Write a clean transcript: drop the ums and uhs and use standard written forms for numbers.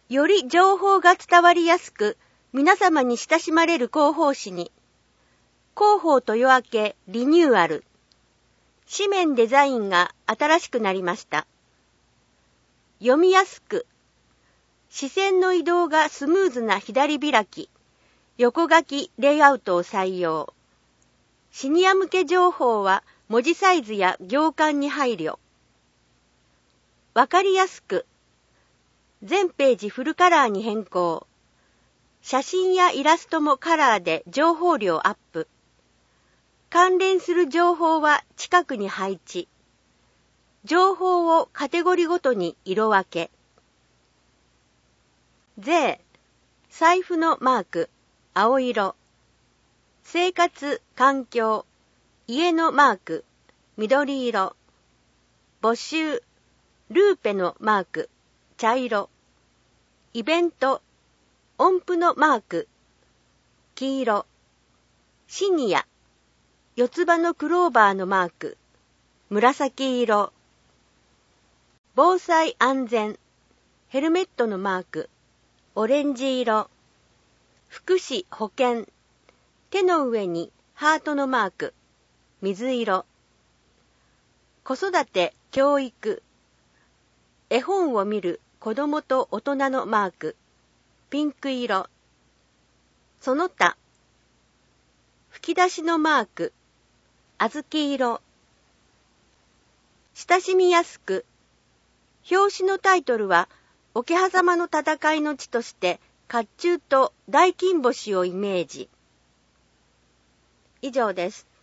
より情報が伝わりやすく、皆様に親しまれる広報誌に、広報豊明リニューアル。紙面デザインが新しくなりました。読みやすく、視線の移動がスムーズな左開き、横書きレイアウトを採用。シニア向け情報は文字サイズや行間に配慮。わかりやすく、全ページフルカラーに変更。写真やイラストもカラーで情報量アップ。関連する情報は近くに配置。情報をカテゴリごとに色分け。税、財布のマーク、青色。生活、環境、家のマーク、緑色。募集、ルーペのマーク、茶色。イベント、音符のマーク、黄色。シニア、四つ葉のクローバーのマーク、紫色。防災安全、ヘルメットのマーク、オレンジ色。福祉保健、手の上にハートのマーク、水色。子育て教育、絵本を見る子供と大人のマーク、ピンク色。その他、吹き出しのマーク、小豆色。親しみやすく、表紙のタイトルは桶狭間の戦いの地として甲冑と大金星をイメージ。以上です。